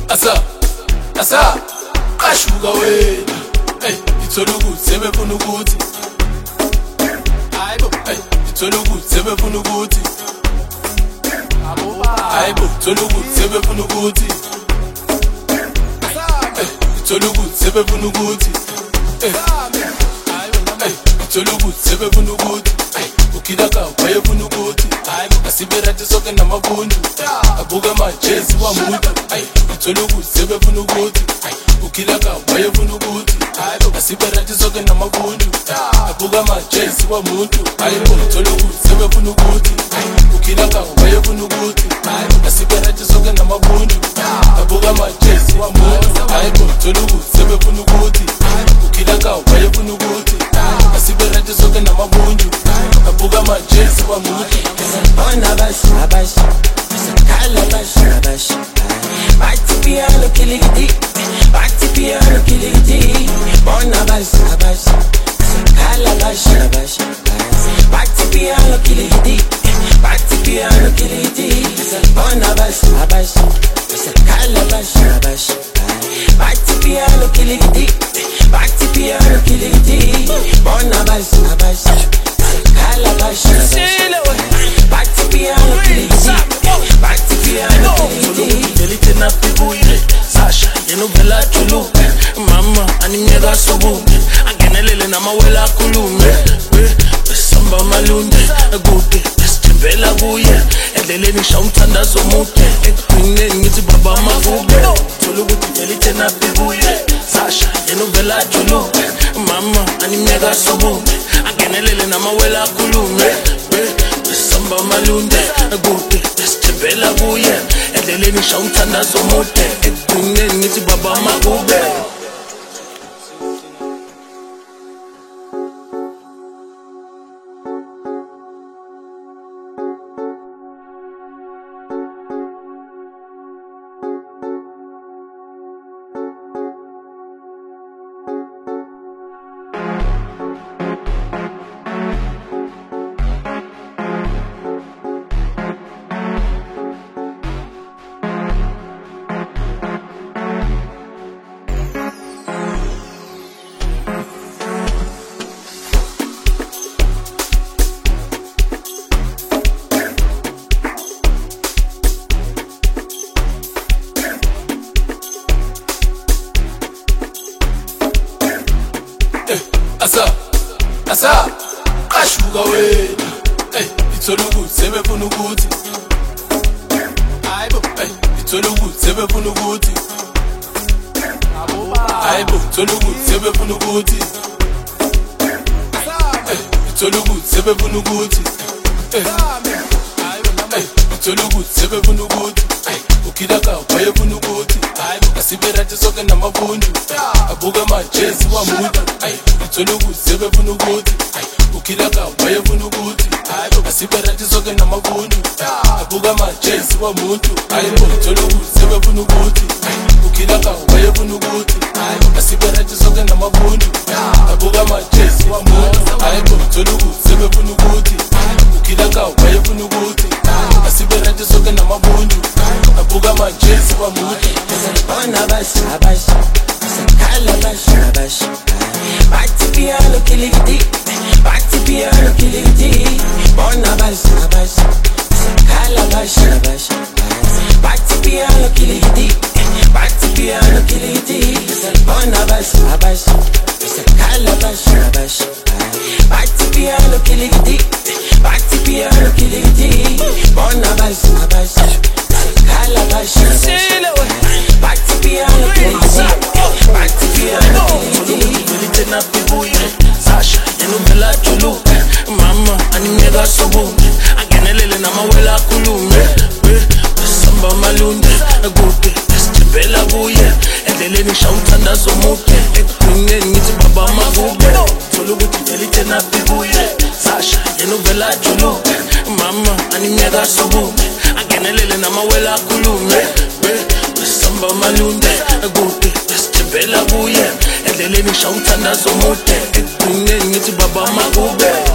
asa kashuka wena hey ithola ukuthi sebefuna ukuthi hayibo hey ithola ukuthi sebefuna ukuthi hayibo ithola ukuthi sebefuna ukuthi hey ithola ukuthi sebefuna ukuthi hey ithola ukuthi sebefuna ukuthi ukila ka bayefuna ukuthi asiberate soke namabundu abuka majezi wamuntu ithola ukuthi sebefuna ukuthi ukila ka bayefuna ukuthi asiberate soke namabundu abuka majezi wamuntu ithola ukuthi sebefuna ukuthi ukila ka bayefuna ukuthi asiberate soke namabundu abuka majezi wamuntu ithola ukuthi sebefuna ukuthi ukila ka bayefuna ukuthi asiberate soke namabundu abuka majezi wamuntu Bona bash kala bash Bati piano kilidi Bati piano kilidi Bona bash kala bash Bati piano kilidi Bati piano kilidi Bona bash kala bash Bati piano kilidi Bati piano kilidi Bona bash kala bash Bati piano kilidi Bati piano kilidi Delite na pibuye Sasha yenu vela chulu Mama animyega sobu Agenelele na mawela kulume Samba malunde Gude Estembela buye Edleleni shawumthandazo mude Ekugcineni ngithi baba magube Tholu ukuthi delite na pibuye Sasha yenu vela chulu Mama animyega sobu Agenelele na mawela kulume Samba malunde Gude Estembela buye Edleleni shawumthandazo mude Ekugcineni ngithi baba magube asa kashuka wena hey ithola ukuthi sebefuna ukuthi hayibo hey ithola ukuthi sebefuna ukuthi hayibo ithola ukuthi sebefuna ukuthi hey ithola ukuthi sebefuna ukuthi hey ithola ukuthi sebefuna ukuthi ukila ka bayefuna ukuthi asiberate soke namabundu abuka majezi wamuntu ithola ukuthi sebefuna ukuthi ukila ka bayefuna ukuthi asiberate soke namabundu abuka majezi wamuntu ithola ukuthi sebefuna ukuthi ukila ka bayefuna ukuthi asiberate soke namabundu abuka majezi wamuntu ithola ukuthi sebefuna ukuthi ukila ka bayefuna ukuthi asiberate soke namabundu abuka majezi wamuntu Bona bash kala bash Bati piano kilidi Bati piano kilidi Bona bash kala bash Bati piano kilidi Bati piano kilidi Bona bash kala bash Bati piano kilidi Bati piano kilidi Bona bash kala bash Bati piano kilidi Bati piano kilidi Delite na pibuye Sasha yenu vela chulu Mama animyega sobu Agenelele na mawela kulume Samba malunde Gude Estembela buye Edleleni shawumthandazo mude Ekugcineni ngithi baba magube Tholu ukuthi delite na pibuye Sasha yenu vela chulu Mama animyega sobu Agenelele na mawela kulume Samba malunde Gude Estembela buye Edleleni shawumthandazo mude Ekugcineni ngithi baba magube